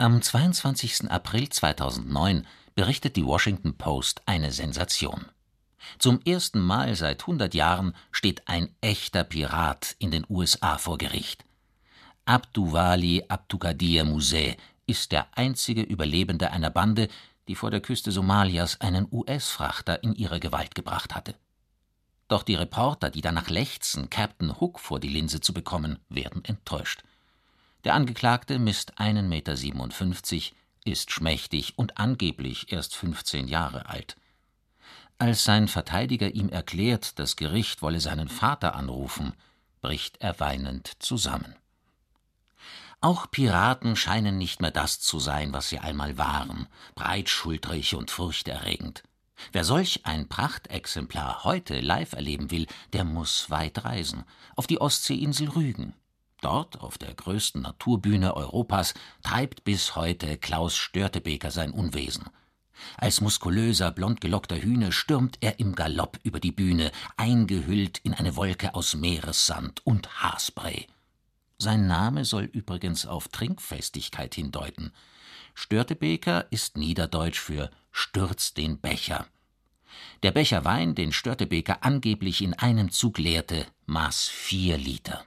Am 22. April 2009 berichtet die Washington Post eine Sensation. Zum ersten Mal seit 100 Jahren steht ein echter Pirat in den USA vor Gericht. Abduwali Abdulkadir Musee ist der einzige Überlebende einer Bande, die vor der Küste Somalias einen US-Frachter in ihre Gewalt gebracht hatte. Doch die Reporter, die danach lechzen, Captain Hook vor die Linse zu bekommen, werden enttäuscht. Der Angeklagte misst 1,57 Meter, ist schmächtig und angeblich erst 15 Jahre alt. Als sein Verteidiger ihm erklärt, das Gericht wolle seinen Vater anrufen, bricht er weinend zusammen. Auch Piraten scheinen nicht mehr das zu sein, was sie einmal waren, breitschultrig und furchterregend. Wer solch ein Prachtexemplar heute live erleben will, der muss weit reisen, auf die Ostseeinsel Rügen. Dort, auf der größten Naturbühne Europas, treibt bis heute Klaus Störtebeker sein Unwesen. Als muskulöser, blondgelockter Hühne stürmt er im Galopp über die Bühne, eingehüllt in eine Wolke aus Meeressand und Haarspray. Sein Name soll übrigens auf Trinkfestigkeit hindeuten. Störtebeker ist niederdeutsch für »stürzt den Becher«. Der Becher Wein, den Störtebeker angeblich in einem Zug leerte, maß 4 Liter.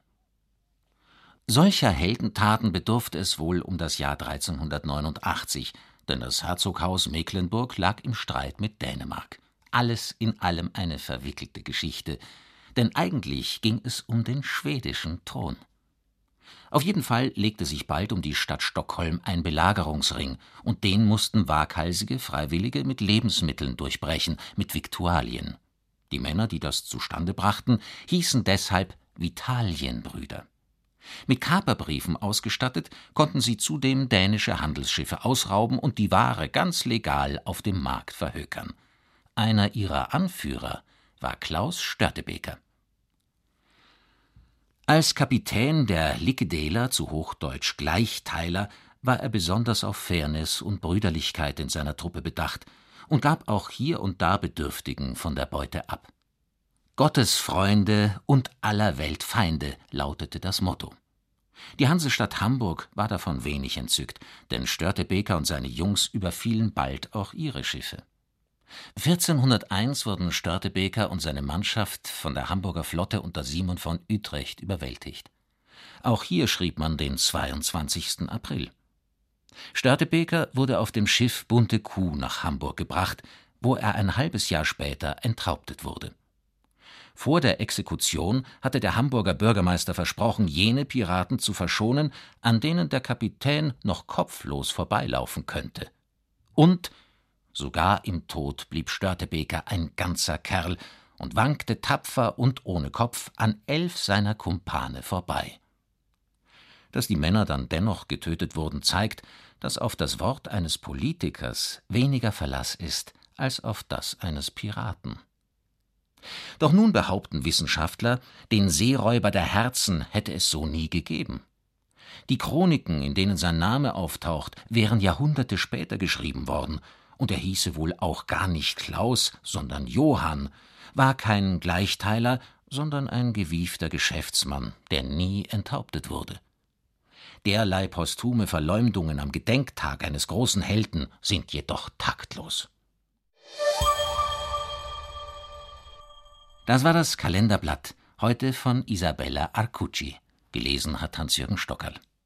Solcher Heldentaten bedurfte es wohl um das Jahr 1389, denn das Herzoghaus Mecklenburg lag im Streit mit Dänemark. Alles in allem eine verwickelte Geschichte, denn eigentlich ging es um den schwedischen Thron. Auf jeden Fall legte sich bald um die Stadt Stockholm ein Belagerungsring, und den mussten waghalsige Freiwillige mit Lebensmitteln durchbrechen, mit Viktualien. Die Männer, die das zustande brachten, hießen deshalb Vitalienbrüder. Mit Kaperbriefen ausgestattet, konnten sie zudem dänische Handelsschiffe ausrauben und die Ware ganz legal auf dem Markt verhökern. Einer ihrer Anführer war Klaus Störtebeker. Als Kapitän der Likkedeler, zu Hochdeutsch Gleichteiler, war er besonders auf Fairness und Brüderlichkeit in seiner Truppe bedacht und gab auch hier und da Bedürftigen von der Beute ab. »Gottes Freunde und aller Welt Feinde« lautete das Motto. Die Hansestadt Hamburg war davon wenig entzückt, denn Störtebeker und seine Jungs überfielen bald auch ihre Schiffe. 1401 wurden Störtebeker und seine Mannschaft von der Hamburger Flotte unter Simon von Utrecht überwältigt. Auch hier schrieb man den 22. April. Störtebeker wurde auf dem Schiff Bunte Kuh nach Hamburg gebracht, wo er ein halbes Jahr später enthauptet wurde. Vor der Exekution hatte der Hamburger Bürgermeister versprochen, jene Piraten zu verschonen, an denen der Kapitän noch kopflos vorbeilaufen könnte. Und sogar im Tod blieb Störtebeker ein ganzer Kerl und wankte tapfer und ohne Kopf an 11 seiner Kumpane vorbei. Dass die Männer dann dennoch getötet wurden, zeigt, dass auf das Wort eines Politikers weniger Verlass ist als auf das eines Piraten. Doch nun behaupten Wissenschaftler, den Seeräuber der Herzen hätte es so nie gegeben. Die Chroniken, in denen sein Name auftaucht, wären Jahrhunderte später geschrieben worden, und er hieße wohl auch gar nicht Klaus, sondern Johann, war kein Gleichteiler, sondern ein gewiefter Geschäftsmann, der nie enthauptet wurde. Derlei posthume Verleumdungen am Gedenktag eines großen Helden sind jedoch taktlos. Das war das Kalenderblatt, heute von Isabella Arcucci. Gelesen hat Hans-Jürgen Stockerl.